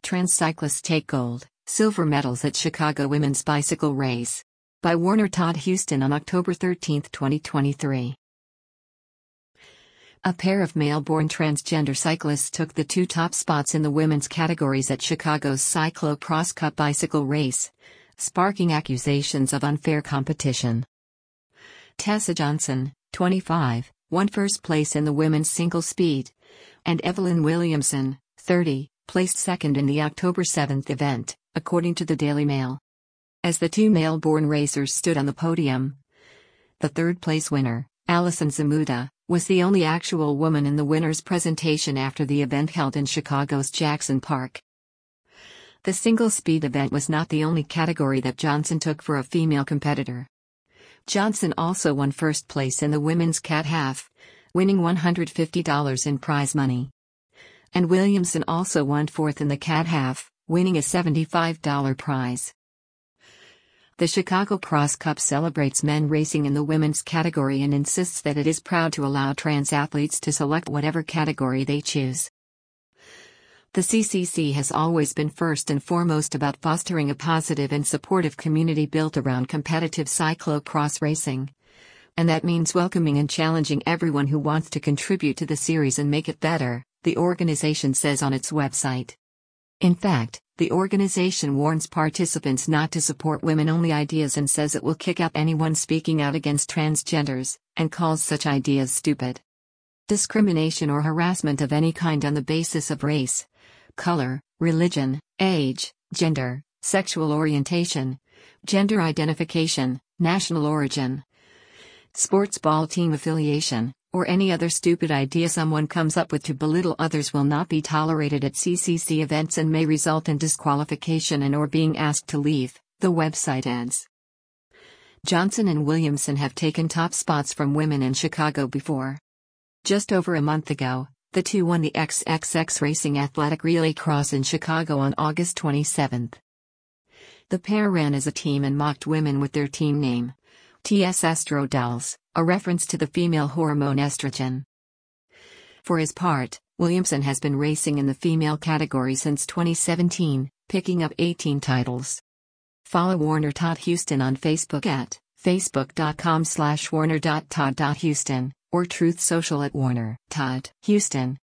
Trans cyclists take gold, silver medals at Chicago Women's Bicycle Race. By Warner Todd Houston on October 13, 2023. A pair of male-born transgender cyclists took the two top spots in the women's categories at Chicago's Cyclo-Cross Cup bicycle race, sparking accusations of unfair competition. Tessa Johnson, 25, won first place in the women's single speed, and Evelyn Williamson, 30, placed second in the October 7 event, according to the Daily Mail. As the two male-born racers stood on the podium, the third-place winner, Allison Zamuda, was the only actual woman in the winner's presentation after the event held in Chicago's Jackson Park. The single-speed event was not the only category that Johnson took for a female competitor. Johnson also won first place in the women's cat half, winning $150 in prize money. And Williamson also won fourth in the cat half, winning a $75 prize. The Chicago Cross Cup celebrates men racing in the women's category and insists that it is proud to allow trans athletes to select whatever category they choose. The CCC has always been first and foremost about fostering a positive and supportive community built around competitive cyclo-cross racing. And that means welcoming and challenging everyone who wants to contribute to the series and make it better, the organization says on its website. In fact, the organization warns participants not to support women-only ideas and says it will kick out anyone speaking out against transgenders, and calls such ideas stupid. Discrimination or harassment of any kind on the basis of race, color, religion, age, gender, sexual orientation, gender identification, national origin, sports ball team affiliation, or any other stupid idea someone comes up with to belittle others will not be tolerated at CCC events and may result in disqualification and/or being asked to leave, the website adds. Johnson and Williamson have taken top spots from women in Chicago before. Just over a month ago, the two won the XXX Racing Athletic Relay Cross in Chicago on August 27. The pair ran as a team and mocked women with their team name, TS Estro Dolls, a reference to the female hormone estrogen. For his part, Williamson has been racing in the female category since 2017, picking up 18 titles. Follow Warner Todd Houston on Facebook at facebook.com/warner.todd.houston or Truth Social at Warner Todd Houston.